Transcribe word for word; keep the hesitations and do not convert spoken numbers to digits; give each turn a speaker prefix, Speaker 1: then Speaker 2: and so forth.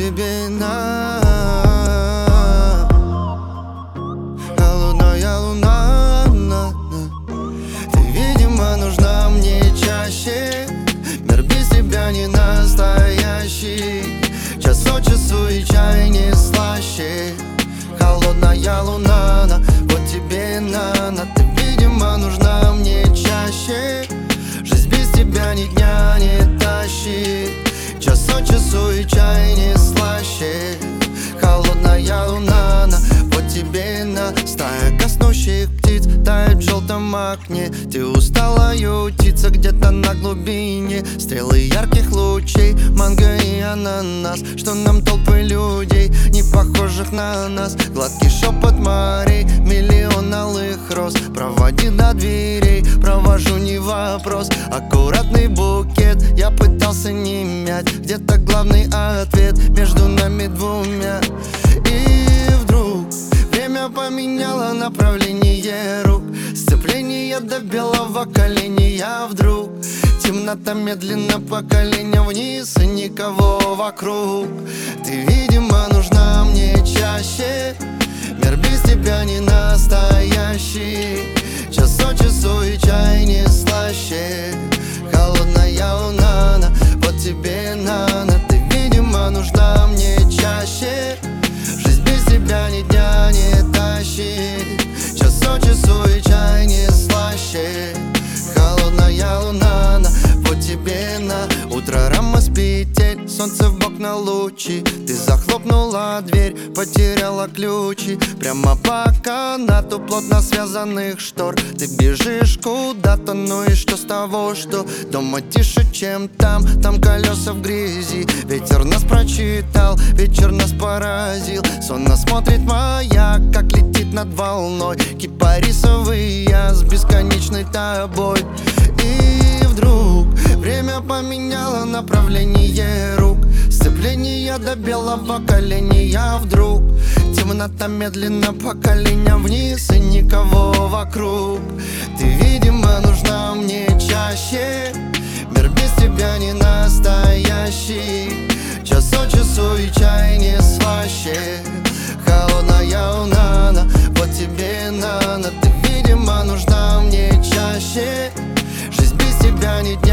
Speaker 1: тебе на. Холодная луна, на, на. Ты, видимо, нужна мне чаще. Мир без тебя не настоящий. Час от часу и чай не слаще. Холодная луна, на, вот тебе на, на. Ты, видимо, нужна мне чаще. Жизнь без тебя ни дня не тащит. Час от часу и чай не слаще. Холодная луна, на, вот тебе на. Стая коснущих птиц тает в желтом окне. Ты устала ютиться где-то на глубине. Стрелы ярких лучей, манго и ананас. Что нам толпы людей, не похожих на нас. Гладкий шепот морей, миллион алых роз. Проводи до дверей, провожу не вопрос. Аккуратный букет, я пытался не мять. Где-то главный ответ между нами двумя. И вдруг время поменяло направление рук. Сцепление до белого коленя. Вдруг темнота медленно по коленям вниз, и никого вокруг. Ты, видимо, нужна мне чаще. Мир без тебя не настоящий. Час от часу и чай не слаще. Холодная луна, на, вот тебе на, на. Ты, видимо, нужна мне чаще. Жизнь без тебя ни дня не тащит. Час от часу и чай не слаще. Холодная луна, на, вот тебе на. Утро рама с петель, солнце в бок на лучи. Ты захлопнула дверь, потеряла ключи. Прямо по канату плотно связанных штор. Ты бежишь куда-то, ну и что с того, что дома тише, чем там. Там колеса в грязи. Ветер нас прочитал, вечер нас поразил. Сонно смотрит маяк, как летит над волной. Кипарисовый я с бесконечной тобой. И вдруг время поменяло направление рук. Сцепление до белого коленя. Вдруг темнота медленно по коленям вниз, и никого вокруг. Ты, видимо, нужна мне чаще. Мир без тебя не настоящий. Час от часу и чай не слаще. Холодная луна, на, вот тебе на, на. Ты, видимо, нужна мне чаще. Жизнь без тебя не